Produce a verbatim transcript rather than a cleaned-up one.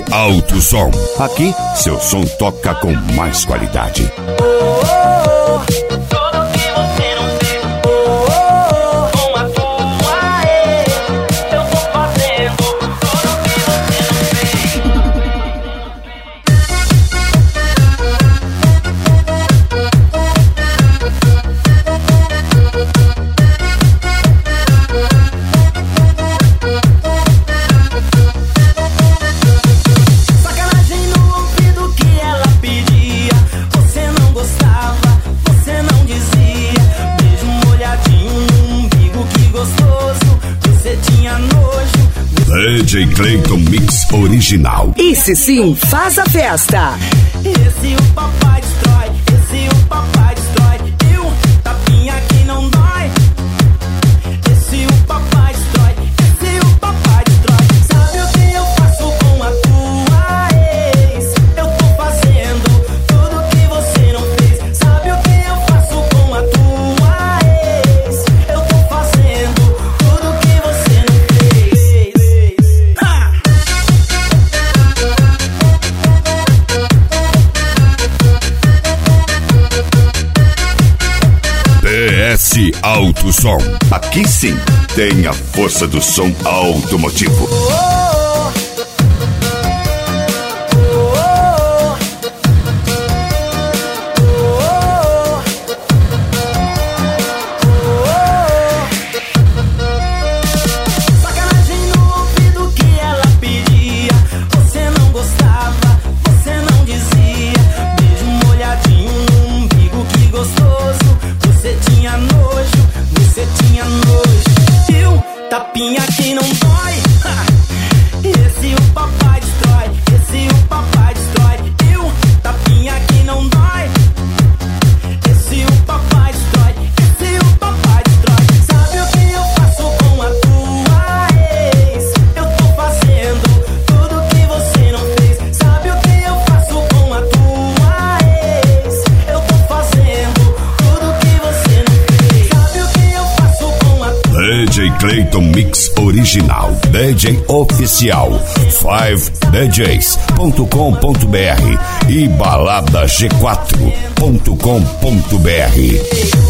Alto Som. Aqui, seu som toca com mais qualidade. D J Clayton Mix original. Esse sim faz a festa. Esse o papai destrói, esse o papai destrói. E o tapinha que não dói. Esse o papai destrói, esse o papai destrói. Sabe o que eu faço com a tua ex? Eu tô fazendo tudo que você não fez. Sabe o que eu faço com a tua ex? Eu tô fazendo tudo que você não fez. P S Alto Som. Aqui sim tem a força do som automotivo. Sacanagem no ouvido que ela pedia. Você não gostava, você não dizia. Beijo molhadinho no umbigo, que gostoso. Você tinha nojo, você tinha nojo. E o tapinha que não dói. Ha! Esse o papai destrói, esse o papai destrói. E o tapinha que não dói. Esse o papai destrói, esse o papai destrói. Sabe o que eu faço com a tua ex? Eu tô fazendo tudo que você não fez. Sabe o que eu faço com a tua ex? Eu tô fazendo tudo que você não fez. Sabe o que eu faço com a tua D J Clayton Mix original. D J oficial. cinco D Js ponto com ponto B R e balada g quatro ponto com ponto B R.